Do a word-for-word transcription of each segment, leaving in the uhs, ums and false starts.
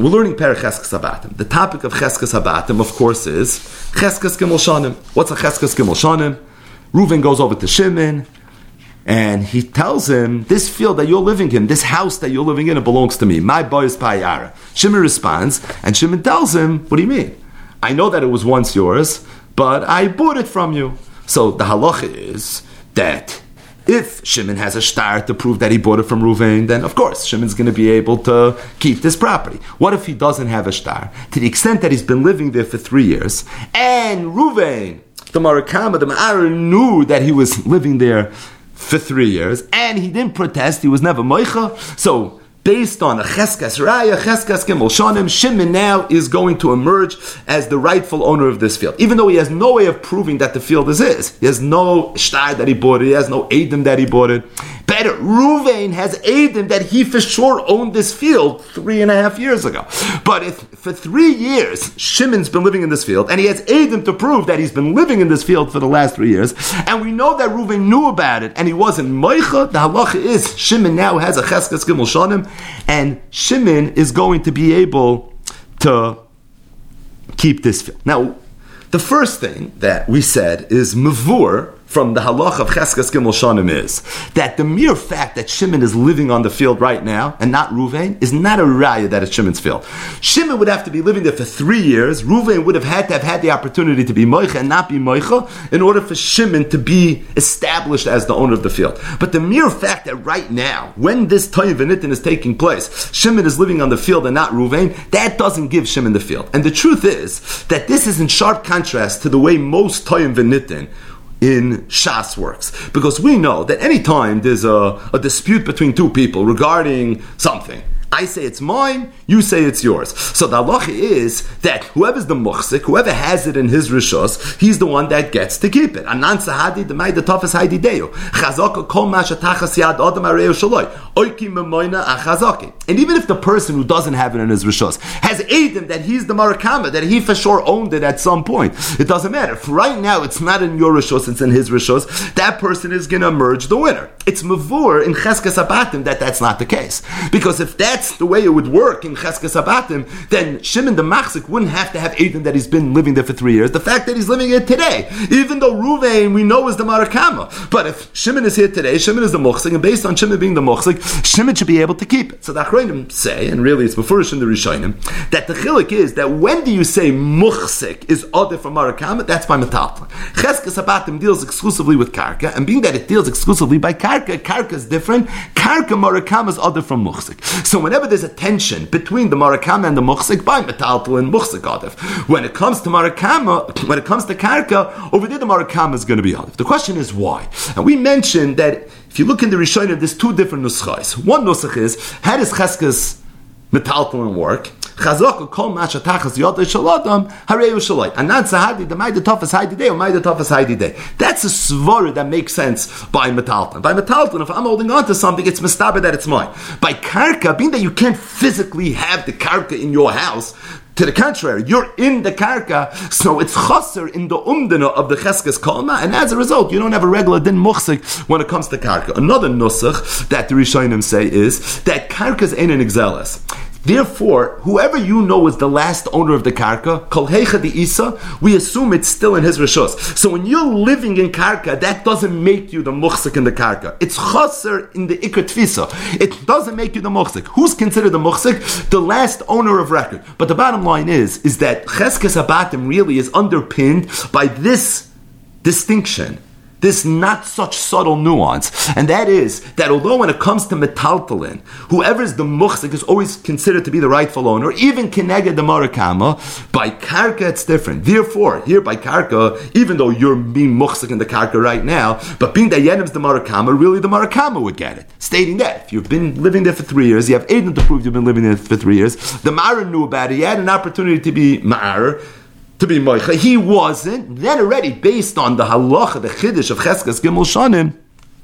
we're learning Perek Cheskes Habatim. The topic of Cheskes Habatim, of course, is Cheskes Gimel Shanim. What's a Cheskes Gimel Shanim? Reuven goes over to Shimon, and he tells him, this field that you're living in, this house that you're living in, it belongs to me. My boy is Payara. Shimon responds, and Shimon tells him, what do you mean? I know that it was once yours, but I bought it from you. So the halacha is that if Shimon has a shtar to prove that he bought it from Reuven, then of course Shimon's going to be able to keep this property. What if he doesn't have a shtar? To the extent that he's been living there for three years, and Reuven, the Marakama, the Ma'ara, knew that he was living there for three years, and he didn't protest, he was never moicha, so based on a Cheskes Raya, Cheskes Gimel Shanim, Shimon now is going to emerge as the rightful owner of this field. Even though he has no way of proving that the field is his. He has no shtar that he bought it. He has no Eidim that he bought it. Better, Reuven has Eidim that he for sure owned this field three and a half years ago. But if for three years, Shimon's been living in this field, and he has Eidim to prove that he's been living in this field for the last three years, and we know that Reuven knew about it, and he wasn't Moicha, the halacha is, Shimon now has a Cheskes Gimel Shanim, and Shimon is going to be able to keep this field. Now, the first thing that we said is Mavur from the halach of Cheskes Gimel Shanim is that the mere fact that Shimon is living on the field right now and not Reuven is not a raya that it's Shimon's field. Shimon would have to be living there for three years. Reuven would have had to have had the opportunity to be moicha and not be moicha in order for Shimon to be established as the owner of the field. But the mere fact that right now, when this Toyim V'Nitin is taking place, Shimon is living on the field and not Reuven, that doesn't give Shimon the field. And the truth is that this is in sharp contrast to the way most Toyim V'Nitin in Shas works. Because we know that any time there's a, a dispute between two people regarding something, I say it's mine, you say it's yours. So the halacha is that whoever's the muchzik, whoever has it in his rishos, he's the one that gets to keep it. Anan sahadi the maida tafas haidi deo. Chazaka kol ma shetachas yad adam areu shaloi. Oiki memoina achazaki. And even if the person who doesn't have it in his rishos has eidim that he's the marakama, that he for sure owned it at some point, it doesn't matter. If right now it's not in your rishos, it's in his rishos, that person is going to emerge the winner. It's mavur in Cheskes Habatim that that's not the case. Because if that's the way it would work in Cheskes Habatim, then Shimon the Machzik wouldn't have to have Eidim that he's been living there for three years. The fact that he's living here today, even though Reuven we know is the Marakama, but if Shimon is here today, Shimon is the Muchzik, and based on Shimon being the Muchzik, Shimon should be able to keep it. So the Achronim say, and really it's Mefurish in the Rishonim, that the Chilik is that when do you say Muchzik is Odeh from Marakama? That's by Metalton. Cheskes Habatim deals exclusively with Karka, and being that it deals exclusively by Karka, Karka is different. Karka Marakama is Odeh from Muchzik. So whenever there's a tension between the Marakama and the Muchzik, by Metalton and Muchzik Odef. When it comes to Marakama, when it comes to Karka, over there the Marakama is going to be Odef. The question is why? And we mentioned that if you look in the Rishonim, there's two different nuschais. One nuschach is, how does Cheskes Metalton work? Chazaka kol ma shetachas yad shaladam hareu shalai. Anan sahadi the ma'ida tafas haidi day or ma'ida tafas haidi day. That's a svara that makes sense by metalton. By metalton, if I'm holding on to something, it's mistaber that it's mine. By karka, being that you can't physically have the karka in your house, to the contrary, you're in the karka, so it's chaser in the umdana of the cheskes kolma, and as a result, you don't have a regular din muchsik when it comes to karka. Another nusach that the Rishonim say is that karkas ain't an exelis. Therefore, whoever you know is the last owner of the karka, kol heicha di isa, we assume it's still in his rishos. So when you're living in karka, that doesn't make you the muchsik in the karka. It's chaser in the ikar tfisa. It doesn't make you the muchsik. Who's considered the muchsik? The last owner of record. But the bottom line is, is that Cheskes Habatim really is underpinned by this distinction, this not such subtle nuance, and that is that although when it comes to metaltalin, whoever is the muchzik is always considered to be the rightful owner, even keneged the marakama, by karka it's different. Therefore, here by karka, even though you're being muchzik in the karka right now, but being that yenim's the marakama, really the marakama would get it. Stating that if you've been living there for three years, you have Eidim to prove you've been living there for three years, the ma'ar knew about it, he had an opportunity to be ma'ar, to be moicha, he wasn't, then already based on the halacha, the chiddush of Cheskes Gimel Shanim,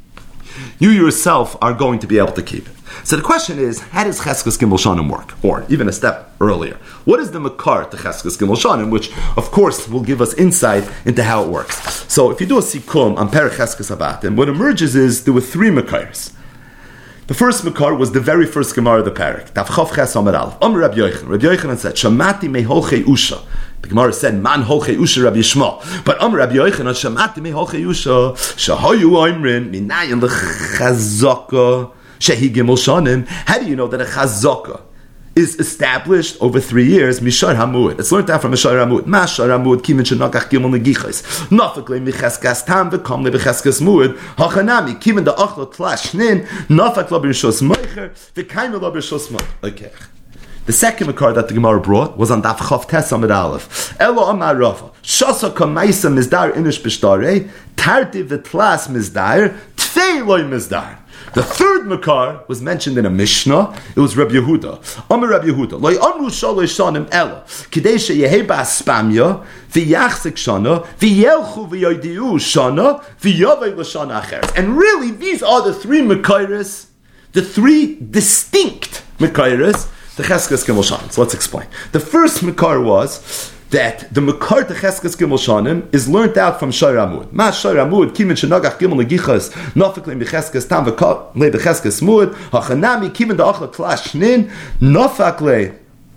you yourself are going to be able to keep it. So the question is, how does Cheskes Gimel Shanim work? Or even a step earlier, what is the makar to Cheskes Gimel Shanim, which of course will give us insight into how it works. So if you do a sikum on Perek Cheskes Habatim, what emerges is there were three makars. The first Makar was the very first Gemara of the Parak. Tav Chav Ches Amar Aleph. Amar Rabbi Yochanan. Rabbi Yochanan said, Shamati me holchei usha. The Gemara said, Man holchei usha Rabbi Yishma. But Amar Rabbi Yochanan, Shamati me holchei usha. Shahayu oimrin, minayin lechazaka, shehi gimel shanim. How do you know that a chazaka is established over three years? Mishar Hamud. It's learned out from Mishar Hamud. Mashar Hamud, Kimin Shenakach Gimel Negichas. Nafakle Micheskas Tam, Vekamle Becheskas Muad. Hachanami, Kimin the Achlo Tlashnin, Nafakle B'Rishos Meicher, Vekaimel B'Rishos Meicher. Okay. The second Makar that the Gemara brought was on Daf Chav Tes Amud Aleph. Elo Amar Rafa. Shasa Kamaisa Mizdar Inish Bishtare, Tarti V'Tlas Mizdar, Tfei Loi Mizdar. The third Makar was mentioned in a Mishnah. It was Rabbi Yehuda. Amar Rabbi Yehuda. Loi amru shalosh shanim ela. Kidei sheyeheba aspamya, v'yachzik shana, v'yelchu v'yoidiu shana, v'yavei l'shana acheres. And really, these are the three Makaris, the three distinct Makaris, the Cheskes Gimel Shanim. So let's explain. The first Makar was that the Makar to Cheskes Gimel Shanim is learnt out from Shor Amud. Ma Shor Amud, Kimin Shenagach Gimel Negichas, Nafakle B'Cheskes Tam V'Kal Le B'Cheskes Mud, Hachanami Kimin the Achla Tlash Nin, Nafakle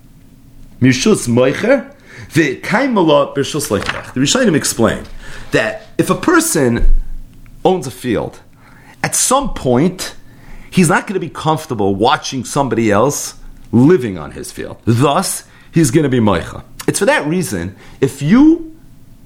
Mishus Meicher, V'Kaimala B'Shus Leichach. The Rishonim explain that if a person owns a field, at some point he's not going to be comfortable watching somebody else living on his field. Thus, he's going to be Meicha. It's for that reason, if you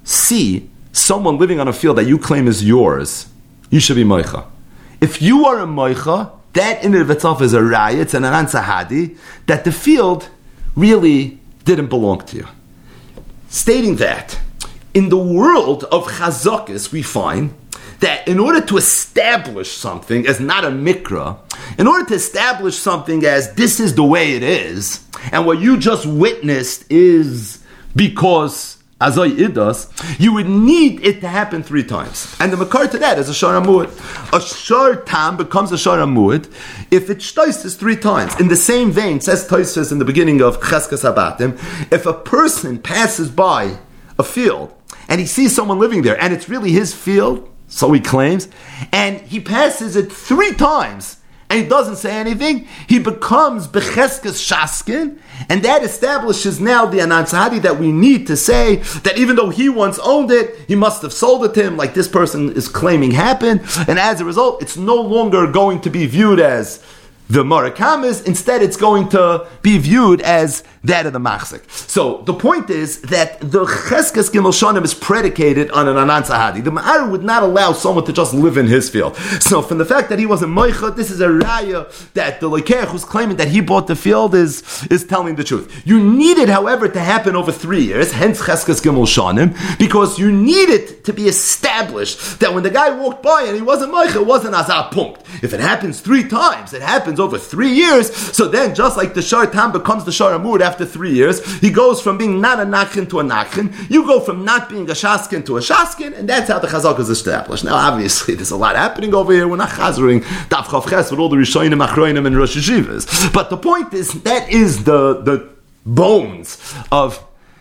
see someone living on a field that you claim is yours, you should be Meicha. If you are a Meicha, that in and of itself is a raya, it's an ansahadi, that the field really didn't belong to you. Stating that, in the world of Chazakis, we find that in order to establish something as not a mikra, in order to establish something as this is the way it is, and what you just witnessed is because Azay Idas, you would need it to happen three times. And the makar to that is a Shor Amud. A Shor Tam becomes a Shor Amud if it shtoises three times. In the same vein, says Tosfos in the beginning of Cheskes Habatim, if a person passes by a field and he sees someone living there and it's really his field, so he claims, and he passes it three times, and he doesn't say anything, he becomes Becheskes Shaskin, and that establishes now the Anansahadi that we need to say that even though he once owned it, he must have sold it to him like this person is claiming happened, and as a result, it's no longer going to be viewed as the Marakamis, instead it's going to be viewed as that of the Machzik. So the point is that the Cheskes Gimel Shanim is predicated on an Anan Sahadi. The Ma'ar would not allow someone to just live in his field. So from the fact that he wasn't Moicha, this is a raya that the Lekeach who's claiming that he bought the field is, is telling the truth. You need it, however, to happen over three years, hence Cheskes Gimel Shanim, because you need it to be established that when the guy walked by and he wasn't Moicha, it wasn't Azar Punkt. If it happens three times, it happens over three years, so then just like the Shor Tam becomes the Shor Amud after three years, he goes from being not a Nachin to a Nachin, you go from not being a Shaskin to a Shaskin, and that's how the Chazak is established. Now obviously there's a lot happening over here, we're not chazering Daf Chav Ches with all the Rishonim, Achroinim, and Rosh Yeshivas, but the point is, that is the, the bones of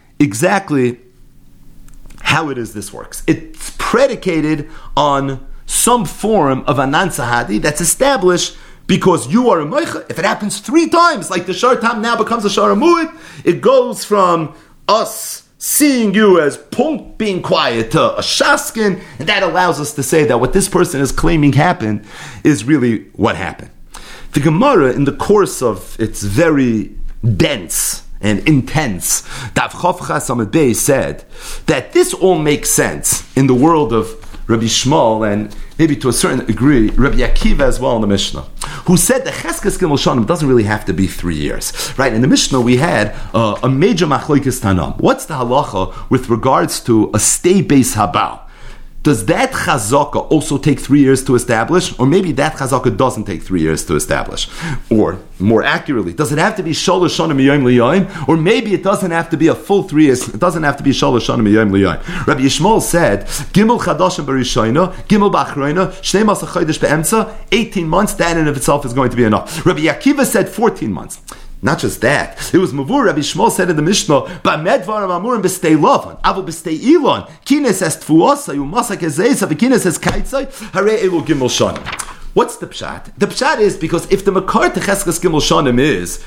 exactly how it is this works. It's predicated on some form of Anan Sahadi that's established because you are a Moicha. If it happens three times, like the Shor Tam now becomes a Shor Amud, it goes from us seeing you as Punkt being quiet to a Shaskin, and that allows us to say that what this person is claiming happened is really what happened. The Gemara, in the course of its very dense and intense Daf Chav Ches Amud Beis, said that this all makes sense in the world of Rabbi Shmuel, and maybe to a certain degree, Rabbi Akiva as well in the Mishnah, who said that Cheskes Gimel Shanim doesn't really have to be three years. Right? In the Mishnah, we had uh, a major machlokes tanam. What's the halacha with regards to a stay base habal? Does that chazaka also take three years to establish? Or maybe that chazaka doesn't take three years to establish? Or, more accurately, does it have to be shalosh shanim miyom liyom? Or maybe it doesn't have to be a full three years, it doesn't have to be shalosh shanim miyom liyom. Rabbi Yishmael said, Gimel chadashim b'rishayna, Gimel b'achrayna, shnei masach chodesh be'emtza, eighteen months, that in and of itself is going to be enough. Rabbi Akiva said fourteen months. Not just that, it was Mavur. Rabbi Shmuel said in the Mishnah, "Ba'medvarim amurim b'stei lavan, avol b'stei ilon, kines es tfuosa, umasak ezesa, v'kines es kaitzai, harei elu gimel shanim." What's the pshat? The pshat is because if the makar to Cheskes Gimel Shanim is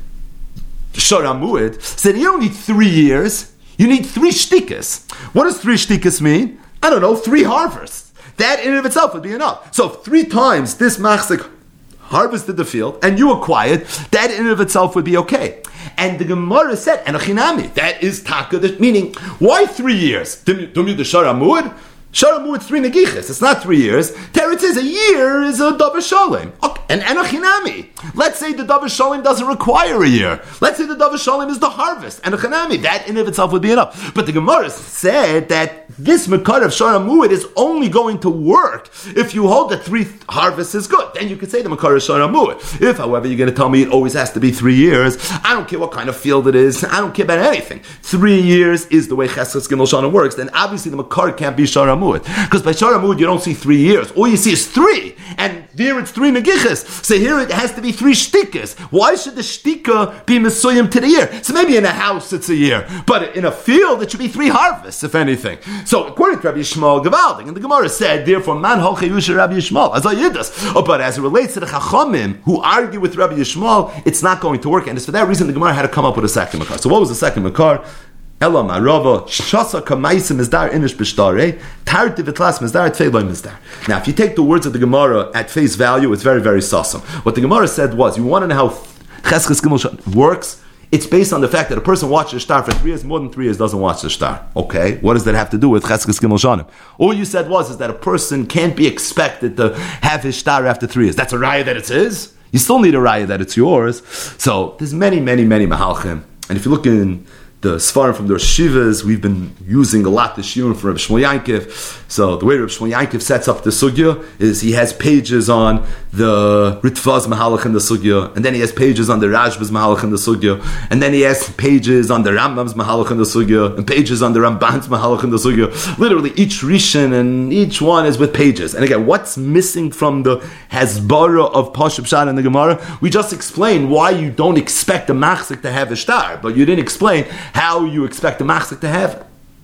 Shara Mu'id, so you don't need three years, you need three shtikas. What does three shtikas mean? I don't know, three harvests. That in and of itself would be enough. So if three times this machzik harvested the field and you acquired, that in and of itself would be okay. And the Gemara said, Enochinami, that is taka, meaning, why three years? Don't you the Shara Mu'id? Shara Mu'id three negiches. It's not three years. Teretz says a year is a davar shalom. Okay. And Enochinami. Let's say the davar shalom doesn't require a year. Let's say the davar shalom is the harvest. Enochinami. That in and of itself would be enough. But the Gemara said that this makar of Shara Mu'id is only going to work if you hold that three harvests is good. Then you could say the makar of Shara Mu'id. If, however, you're going to tell me it always has to be three years, I don't care what kind of field it is. I don't care about anything. Three years is the way Cheskes Gimel Shanim works. Then obviously the makar can't be Shara Mu'id. Because by Shara Mu'id you don't see three years. All you see is three. And there it's three negiches. So here it has to be three shtikas. Why should the shtika be mesuyim to the year? So maybe in a house it's a year. But in a field it should be three harvests, if anything. So according to Rabbi Yishmael Gavaldik, and the Gemara said, therefore, man hoche yusha Rabbi Yishmael, as I yiddas. Oh, but as it relates to the Chachamim who argue with Rabbi Yishmael, it's not going to work. And it's for that reason the Gemara had to come up with a second makar. So what was the second makar? Ela marava shasa kamaisim mizdar inish b'shtare tarti v'tlas mizdar tfeiloi mizdar. Now, if you take the words of the Gemara at face value, it's very, very sasam. What the Gemara said was, you want to know how Cheskes Gimel Shanim works? It's based on the fact that a person watches the star for three years, more than three years doesn't watch the star. Okay, what does that have to do with Cheskes Gimel Shanim? All you said was is that a person can't be expected to have his star after three years. That's a raya that it's his. You still need a raya that it's yours. So there's many, many, many mahalchim. And if you look in the Sfarim from the Shivas, we've been using a lot the Shiurim from Reb Shmuel Yankiv. So the way Reb Shmuel Yankiv sets up the Sugya is he has pages on the Ritva's Mahalach in the Sugya, and then he has pages on the Rashba's Mahalach in the Sugya, and then he has pages on the Rambam's Mahalach in the Sugya, and pages on the Ramban's Mahalach in the Sugya. Literally each Rishon and each one is with pages. And again, what's missing from the Hasbara of Pashup Pshat and the Gemara? We just explained why you don't expect a machzik to have a star, but you didn't explain how you expect the machzik to have it.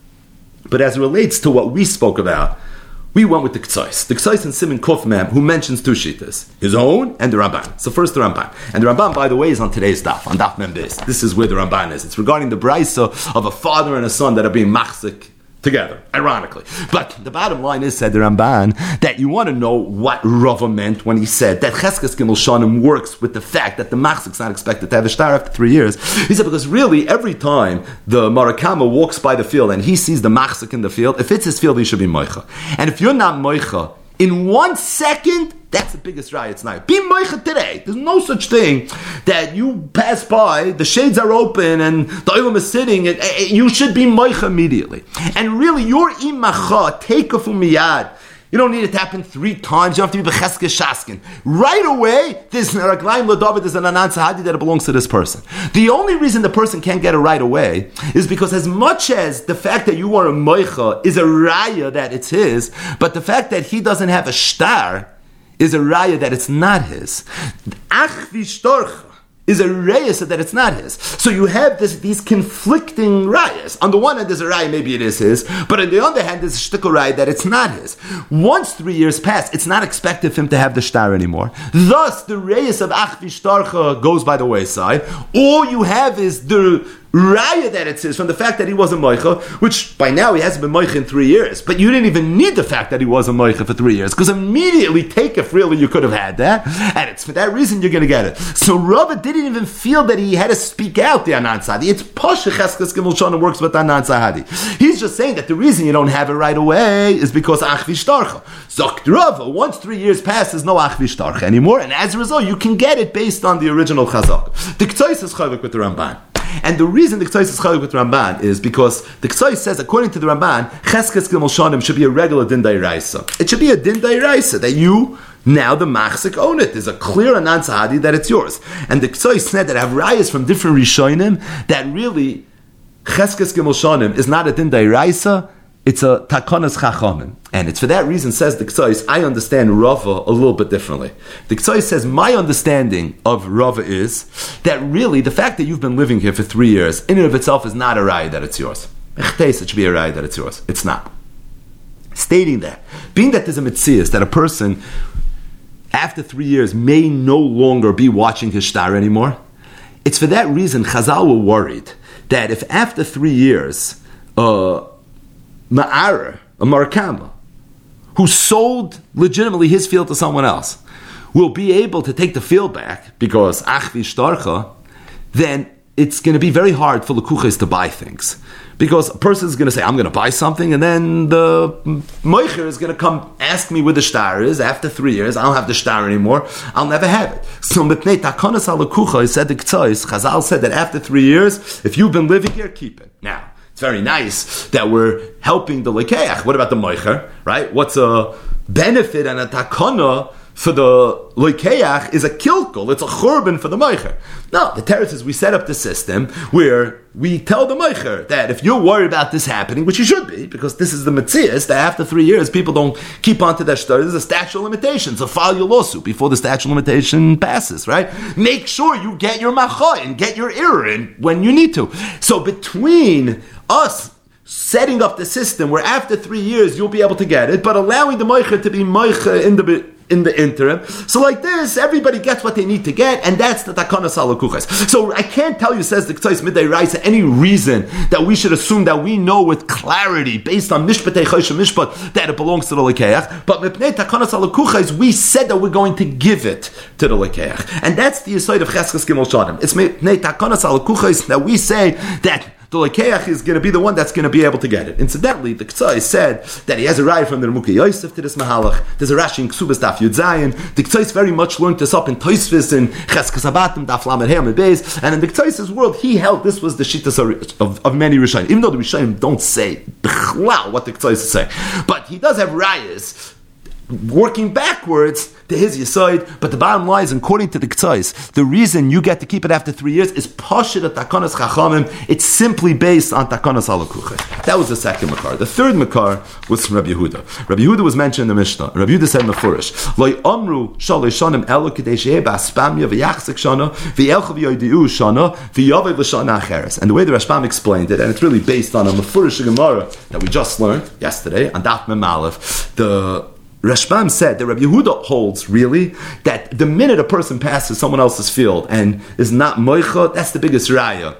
But as it relates to what we spoke about, we went with the Ktsais. The Ktsais and Simon Kofmem, who mentions two shitas, his own and the Ramban. So first the Ramban. And the Ramban, by the way, is on today's daf, on daf mem beis. This is where the Ramban is. It's regarding the brisa of a father and a son that are being machzik together, ironically. But the bottom line is, said the Ramban, that you want to know what Rava meant when he said that Cheskes Gimel Shanim works with the fact that the machzik's not expected to have a star after three years. He said because really every time the Marakama walks by the field and he sees the machzik in the field, if it's his field, he should be moicha. And if you're not moicha, in one second, that's the biggest raya. It's not. Be moicha today. There's no such thing that you pass by, the shades are open, and the olam is sitting, and, and you should be moicha immediately. And really, your imacha, take off miyad. You don't need it to happen three times. You don't have to be b'cheskes shaskin. Right away, there's a raglayim l'david, there's an anan sahadi that belongs to this person. The only reason the person can't get it right away is because as much as the fact that you are a moicha is a raya that it's his, but the fact that he doesn't have a shtar is a raya that it's not his. Ach v'shtorcha is a raya that it's not his. So you have this, these conflicting rayas. On the one hand, there's a raya, maybe it is his, but on the other hand, there's a shtickle raya that it's not his. Once three years pass, it's not expected of him to have the shtar anymore. Thus, the rayas of ach v'shtarcha goes by the wayside. All you have is the raya that it says from the fact that he wasn't moicha, which by now he hasn't been moicha in three years. But you didn't even need the fact that he wasn't moicha for three years, because immediately take if really you could have had that, and it's for that reason you're going to get it. So Rava didn't even feel that he had to speak out the anan sahadi. It's Pasha Cheskes Gimel Shanim works with anan sahadi. He's just saying that the reason you don't have it right away is because ach v'shtarcha. Zokt Rava, once three years pass, there's no ach v'shtarcha anymore, and as a result, you can get it based on the original chazak. The Ktsais is chayvik with the Ramban. And the reason the Ktsais is chaylik with Ramban is because the Ktsais says, according to the Ramban, Cheskes Gimel Shanim should be a regular din dairaisa. It should be a din dairaisa that you, now the machzik, own it. There's a clear anan sahadi that it's yours. And the Ktsais said that have rayas from different rishonim that really Cheskes Gimel Shanim is not a din dairaisa, it's a takonas chachamim. And it's for that reason, says the Ktsais, I understand Rava a little bit differently. The Ktsais says, my understanding of Rava is that really the fact that you've been living here for three years, in and of itself is not a raya that it's yours. It should be a raya that it's yours. It's not. Stating that, being that there's a mitzias, that a person after three years, may no longer be watching his star anymore. It's for that reason Chazal were worried that if after three years, uh, Ma'ara, a Marakama, who sold legitimately his field to someone else, will be able to take the field back because Achvi Shtarcha, then it's going to be very hard for Lekuches to buy things. Because a person is going to say, I'm going to buy something, and then the Moicher is going to come ask me where the star is. After three years, I don't have the star anymore. I'll never have it. So, Mipnei Takonas HaLekucha, said the K'tzais, Chazal said that after three years, if you've been living here, keep it. Now, it's very nice that we're helping the Lekeach. What about the Moicher, right? What's a benefit and a Takana for the Lekeach is a kilkul, it's a churban for the Moicher. No, the teretz is we set up the system where we tell the Moicher that if you're worried about this happening, which you should be, because this is the Metzias, that after three years people don't keep on to that shtar, there's a statute of limitations, so file your lawsuit before the statute of limitation passes, right? Make sure you get your macha and get your error in when you need to. So between us setting up the system where after three years you'll be able to get it, but allowing the Moicher to be Moicher in the in the interim. So like this, everybody gets what they need to get, and that's the Takanas HaLekuches. So I can't tell you, says the K'tzais Midday Raisa, any reason that we should assume that we know with clarity, based on Mishpatei Choshe Mishpat, that it belongs to the Lekeach. But Mipnei Takanas HaLekuches, we said that we're going to give it to the Lekeach. And that's the aside of Cheskes Gimel Shanim. It's Mipnei Takanas HaLekuches that we say that the Lekeach is going to be the one that's going to be able to get it. Incidentally, the K'tzai said that he has a raya from the Ramukei Yosef to this Mahalach. There's a Rashi in Ksubas Daf Yud Zayin. The K'tzai very much learned this up in Tosfos and Cheskes Habatim Daf Lamed Hey Amud Beis. And in the K'tzai's world, he held this was the Shittas of, of, of many Rishonim. Even though the Rishonim don't say wow what the K'tzai is saying, but he does have rayas working backwards to his Yesod. But the bottom line is, according to the K'tzais, the reason you get to keep it after three years is Pashit at Takanas Chachamim. It's simply based on Takanas HaLekuches. That was the second Makar. The third Makar was from Rabbi Yehuda. Rabbi Yehuda was mentioned in the Mishnah. Rabbi Yehuda said Mefurish, Loi Amru Shalosh Shanim Elo Kedei Sheheh Ba'Aspamya V'Yachzik Shana V'Yelchav Yoidiu Shana V'Yavei L'Shana Acheres. And the way the Rashbam explained it, and it's really based on a Mefurish Gemara that we just learned yesterday on Daf Mem Aleph, the Rashbam said that Rabbi Yehuda holds, really, that the minute a person passes someone else's field and is not moicha, that's the biggest raya,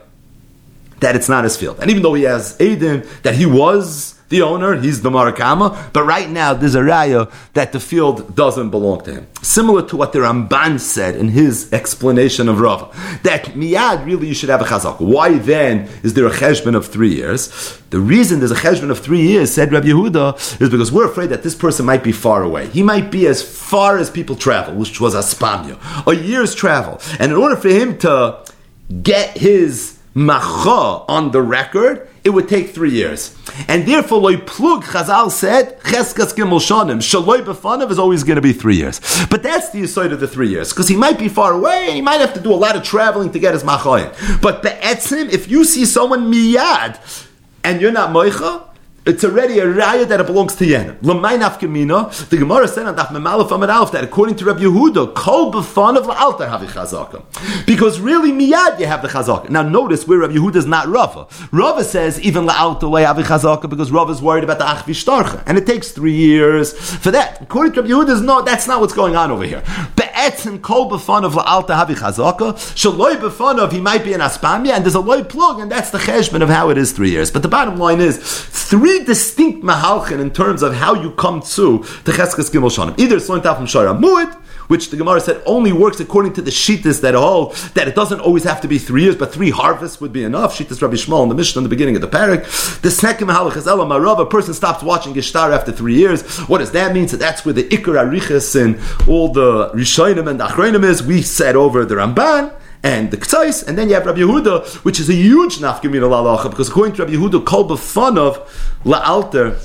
that it's not his field. And even though he has Eidim, that he was the owner, he's the Marakama, but right now there's a raya that the field doesn't belong to him. Similar to what the Ramban said in his explanation of Rava, that miyad, really you should have a chazak. Why then is there a cheshbon of three years? The reason there's a cheshbon of three years, said Rabbi Yehuda, is because we're afraid that this person might be far away. He might be as far as people travel, which was Aspamya, a year's travel. And in order for him to get his macha on the record, it would take three years. And therefore, loy plug, Chazal said, cheskas gimel shanim, shaloi b'fanav is always going to be three years. But that's the aside of the three years, because he might be far away, and he might have to do a lot of traveling to get his macha in. But be'etzim, if you see someone miyad, and you're not moicha, it's already a raya that it belongs to Yenim. L'may nafkamina, the Gemara said on Daf Mem Aleph Amud Aleph that according to Rabbi Yehuda, kol b'fanav la'alta havi chazaka. Because really miyad you have the chazaka. Now notice where Rabbi Yehuda is not Rava. Rava says even la'alta way havi chazaka because Rava is worried about the achvi shtarcha, and it takes three years for that. According to Rabbi Yehuda, no, that's not what's going on over here. Be'etzim kol b'fanav la'alta havi chazaka. Shaloi b'fanav he might be an aspamya, and there's a loy plug, and that's the cheshbon of how it is three years. But the bottom line is three distinct mahalchin in terms of how you come to the Cheskes Gimel Shanim. Either it's learned out from Shara Mu'id, which the Gemara said only works according to the Shittas that hold that it doesn't always have to be three years, but three harvests would be enough. Shittas Rabbi Shmuel in the Mishnah in the beginning of the parak. The second mahalach is Ela Marav, a person stops watching Ishtar after three years. What does that mean? So that's where the Ikar Arichas and all the Rishonim and the Achronim is. We said over the Ramban and the K'tzais, and then you have Rabbi Yehuda, which is a huge nafkamina la'alacha, because according to Rabbi Yehuda, kol b'fanav la'alter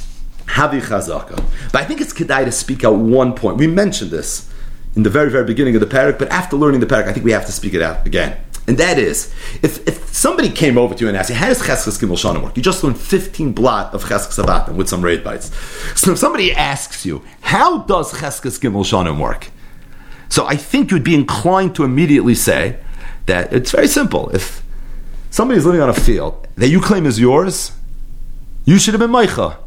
havi chazaka. But I think it's kedai to speak out one point. We mentioned this in the very, very beginning of the parak, but after learning the parak, I think we have to speak it out again. And that is, if, if somebody came over to you and asked you, how does Cheskes Gimel Shanim work? You just learned fifteen blot of Cheskes Habatim with some raid bites. So if somebody asks you, how does Cheskes Gimel Shanim work? So I think you'd be inclined to immediately say that it's very simple. If somebody's living on a field that you claim is yours, you should have been meicha.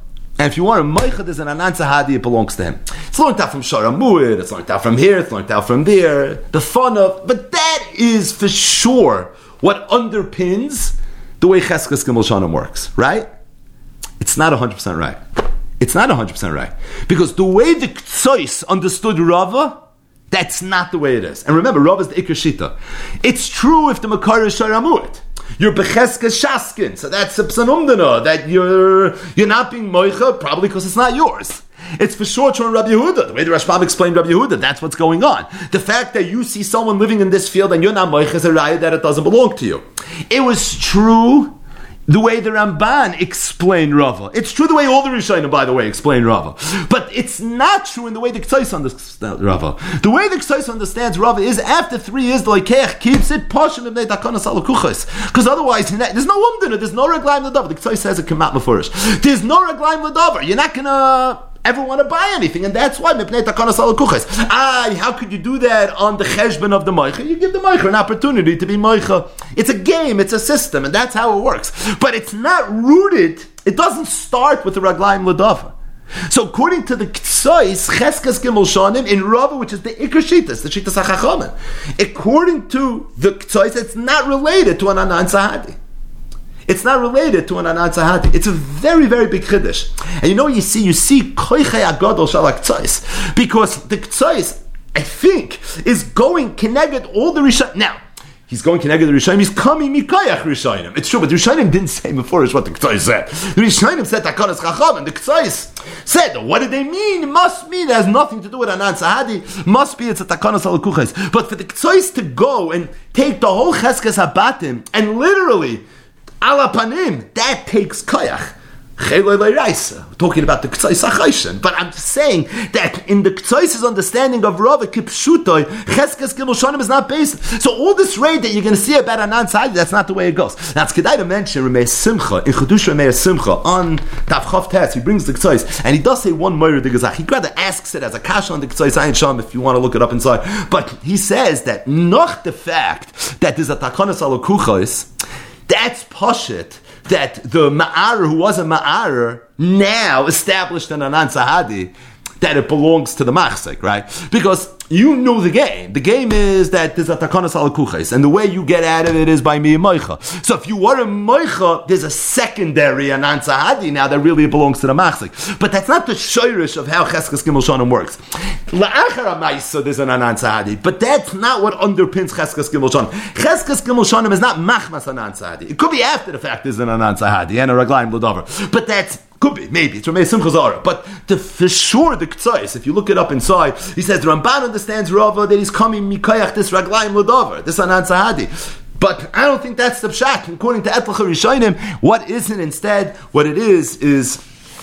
And if you want a Moicha, there's an Anan Sahadi, it belongs to him. It's learned out from Shara Mu'id, it's learned out from here, it's learned out from there, the fun of, but that is for sure what underpins the way Cheskes Gimel Shanim works, right? It's not one hundred percent right. It's not one hundred percent right. Because the way the Ktsois understood Rava, that's not the way it is. And remember, Rava is the Iker Shita. It's true if the Makar is Shara Mu'id. You're Becheskes Shaskin, so that's a Psanumdana, that you're you're not being Moicha, probably because it's not yours. It's for sure true in Rabbi Yehuda. The way the Rashbam explained Rabbi Yehuda, that's what's going on. The fact that you see someone living in this field and you're not Moicha is a raya that it doesn't belong to you. It was true the way the Ramban explained Rava. It's true the way all the Rishonim, by the way, explain Rava. But it's not true in the way the K'tzais understands Rava. The way the K'tzais understands Rava is after three years, the Leikeach keeps it, Poshim ibnei Takanas alakuchas. Because otherwise, there's no umdina, there's no reglaim l'davar. The K'tzais says it Kemat Mefurish. There's no reglaim l'davar. You're not going to ever want to buy anything, and that's why mipnei takanas alakuches. Ah, how could you do that on the cheshbon of the moicha? You give the moicha an opportunity to be moicha. It's a game, it's a system, and that's how it works. But it's not rooted. It doesn't start with the raglaim l'davar. So according to the Ktsois, Cheskes Gimel Shanim in Rava, which is the Iker Shitas, the Shitas HaChachamim, according to the Ktsois, it's not related to an Anan Sahadi. It's not related to an Anan Sahadi. It's a very, very big chiddush. And you know what you see? You see Koichei Agadol Shal HaKtsois. Because the Ktsois, I think, is going connected all the Rishonim. Now, he's going connected the Rishonim. He's coming Mikayach Rishonim. It's true, but the Rishonim didn't say before is what the Ktsois said. The Rishonim said Takanas Chacham, and the Ktsois said, what did they mean? It must mean it has nothing to do with Anan Sahadi. Must be it's a Takanas Alakuches. But for the Ktsois to go and take the whole Cheskes Habatim and literally Ala panim, that takes koyach. We're talking about the Ktsois HaChayshen, but I'm just saying that in the Ktsois' understanding of Rava Kipshutoi, Cheskes Gimel Shanim is not based. So all this raid that you're going to see about Anan Sahadi, that's not the way it goes. Now it's kedai to mention Ramei Simcha, in Chedush Ramei Simcha, on Tav Chav Tes, he brings the Ktsois, and he does say one Moira de Gazach. He rather asks it as a kasha on the Ktsois Ayin Sham if you want to look it up inside. But he says that not the fact that there's a Takanas Alakuchos, that's Pashit, that the Ma'arer who was a Ma'arer now established an Anan Sahadi, that it belongs to the Machzik, right? Because you know the game. The game is that there's a Takanas Alakuches, and the way you get out of it is by mi Moicha. So if you were a Moicha, there's a secondary Anan Sahadi now that really belongs to the Machzik. But that's not the shoirish of how Cheskes Gimel Shanim works. La'achar HaMaisa, there's an Anan Sahadi, but that's not what underpins Cheskes Gimel Shanim. Cheskes Gimel Shanim is not Machmas Anan Sahadi. It could be after the fact there's an Anan Sahadi and a Raglaim L'davar. But that's could be, maybe. It's Ramei Simcha Zara. But the, for sure, the Ktsois, if you look it up inside, he says the Ramban understands Rava that he's coming Mikayach this Raglaim L'davar, this Anan Sahadi. But I don't think that's the pshat. According to Etlach HaRishonim, what isn't instead, what it is, is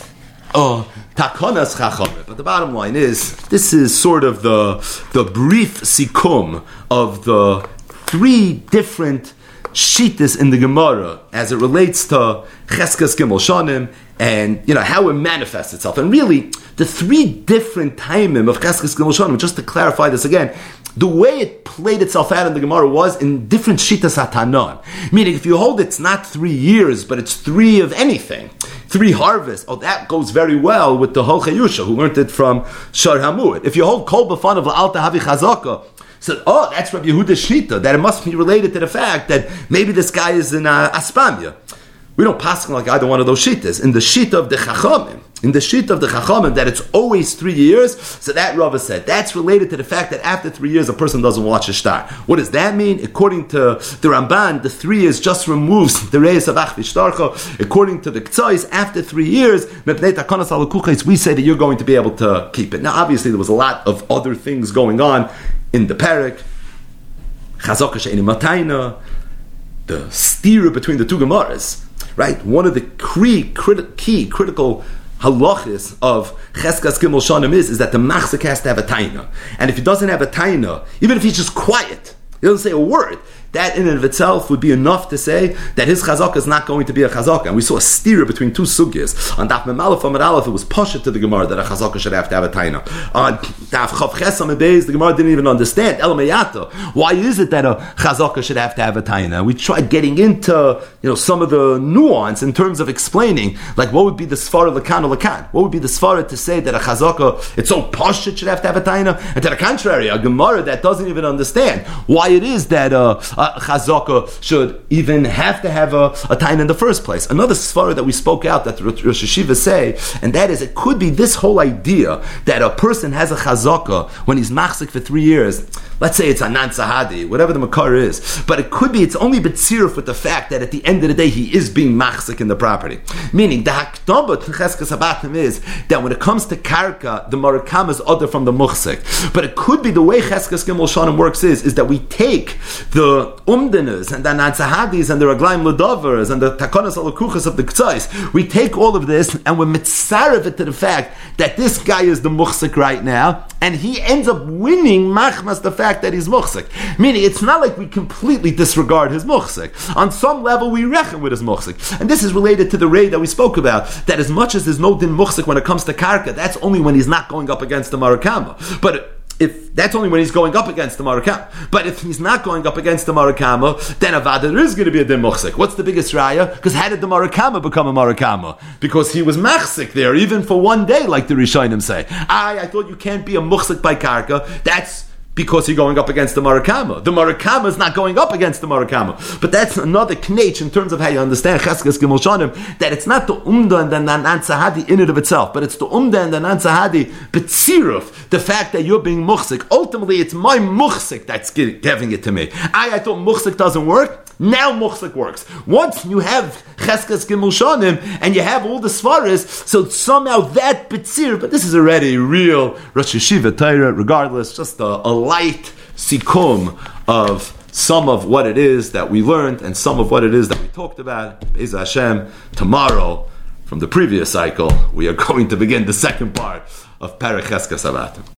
oh, Takanas Chachamim. But the bottom line is, this is sort of the, the brief sikum of the three different shittas in the Gemara as it relates to Cheskes Gimel Shanim and, you know, how it manifests itself. And really, the three different timim of Cheskes Gimel Shanim, just to clarify this again, the way it played itself out in the Gemara was in different shittas hatanon. Meaning, if you hold it's not three years, but it's three of anything, three harvests, oh, that goes very well with the Hol Chayusha, who learned it from Shar Hamud. If you hold Kol B'fan of La'alta Havi Chazaka, so, oh, that's Rabbi Yehuda's Shita, that it must be related to the fact that maybe this guy is in uh, Aspamia. We don't pass like either one of those Shitas. In the Shita of the Chachamim, in the Shita of the Chachamim, that it's always three years, so that Rava said, that's related to the fact that after three years, a person doesn't watch a shtar. What does that mean? According to the Ramban, the three years just removes the Reis of Achvi Shtarcha. According to the Ktsois, after three years, we say that you're going to be able to keep it. Now, obviously, there was a lot of other things going on in the parak, Chazaka she'eni matayna, the stira between the two Gemaras, right? One of the key, criti- key critical halachis of Cheskes Gimel Shanim is, is that the machzik has to have a taina. And if he doesn't have a taina, even if he's just quiet, he doesn't say a word, that in and of itself would be enough to say that his chazaka is not going to be a chazaka. And we saw a steer between two sugyas. On Daf Mem Aleph Amud Aleph, it was pasha to the Gemara that a chazaka should have to have a taina. On Daf Chav Ches Amud Beis, the Gemara didn't even understand. El Meyato, why is it that a chazaka should have to have a taina? We tried getting into, you know, some of the nuance in terms of explaining, like what would be the svara lakan or lakan? What would be the svara to say that a chazaka, it's so pasha, it should have to have a taina? And to the contrary, a Gemara that doesn't even understand why it is that a, a chazaka should even have to have a, a taina in the first place. Another svara that we spoke out that Rosh Hashiva say, and that is, it could be this whole idea that a person has a chazaka when he's machzik for three years. Let's say it's Anan Sahadi, whatever the makar is, but it could be it's only betziruf with the fact that at the end of the day he is being machzik in the property. Meaning the hakdama to cheskes habatim is that when it comes to karka, the marakam is other from the muchzik. But it could be the way cheskes gimel shanim works is is that we take the umdinas and the Anan Sahadis and the raglaim ledavers and the takonas alakuchas of the k'tzais. We take all of this and we're mitzarev it to the fact that this guy is the muchzik right now, and he ends up winning machmas the fact that he's muchzik. Meaning, it's not like we completely disregard his muchzik. On some level, we reckon with his muchzik. And this is related to the raid that we spoke about, that as much as there's no din muchzik when it comes to karka, that's only when he's not going up against the marakama. But if that's only when he's going up against the marakama. But if he's not going up against the marakama, then avada there is going to be a din muchzik. What's the biggest raya? Because how did the marakama become a marakama? Because he was machzik there, even for one day, like the Rishonim say. I, I thought you can't be a muchzik by karka. That's because you're going up against the marakama. The marakama is not going up against the marakama. But that's another knech in terms of how you understand cheskes gimel shanim, that it's not the umda and the Anan Sahadi in and of itself, but it's the umda and the Anan Sahadi betziruf, the fact that you're being muchzik. Ultimately, it's my muchzik that's giving it to me. I, I thought muchzik doesn't work. Now muchzik works. Once you have cheskes gimel shanim and you have all the svaras, so somehow that betzir, but this is already real Rosh Hashiva Torah, regardless, just a, a light sikum of some of what it is that we learned and some of what it is that we talked about. Be'ez Hashem, tomorrow, from the previous cycle, we are going to begin the second part of Perek Cheskes Habatim.